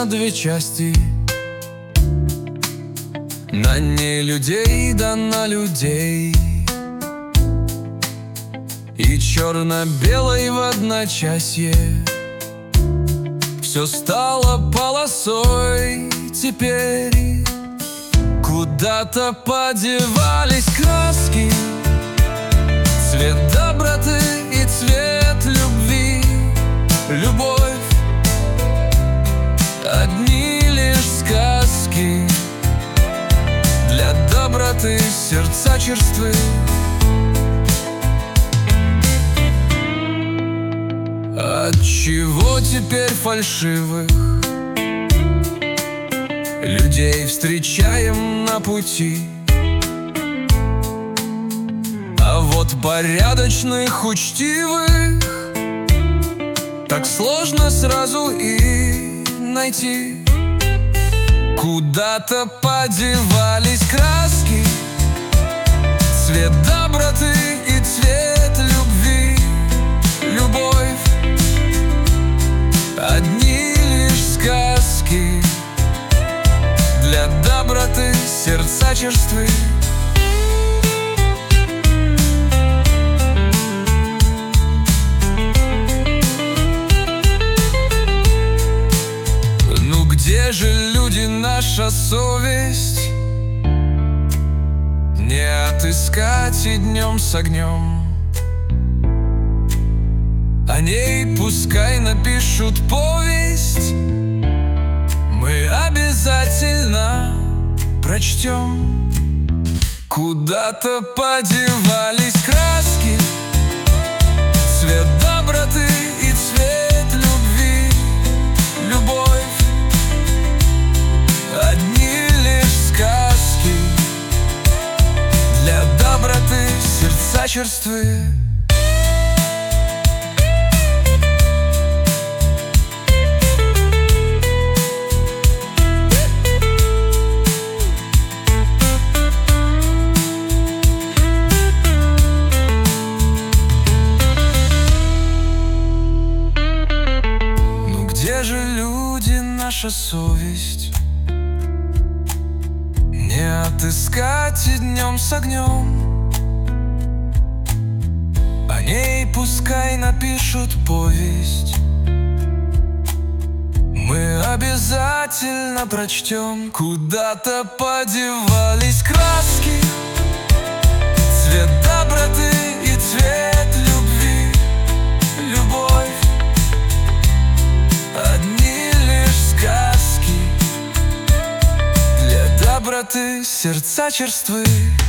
на две части. На ней людей, да на людей. И черно-белой в одночасье. Все стало полосой теперь. Куда-то подевались краски, цвет доброты и цвет любви. Любовь — одни лишь сказки. Для доброты сердца черствы. Отчего теперь фальшивых людей встречаем на пути? А вот порядочных, учтивых так сложно сразу и найти. Куда-то подевались краски, цвет доброты и цвет любви. Любовь — одни лишь сказки. Для доброты сердца черствы. Ну где же, люди, наша совесть? Не отыскать и днем с огнем. О ней пускай напишут повесть, мы обязательно прочтем. Куда-то подевались краски, цвет доброты и цвет любви. Любовь — одни лишь сказки. Для доброты сердца черствы. Где же, люди, наша совесть? Не отыскать и днем с огнем. О ней пускай напишут повесть, мы обязательно прочтем. Куда-то подевались краски, цвет доброты и цвет любви. Любовь — одни лишь сказки. Для доброты сердца черствы.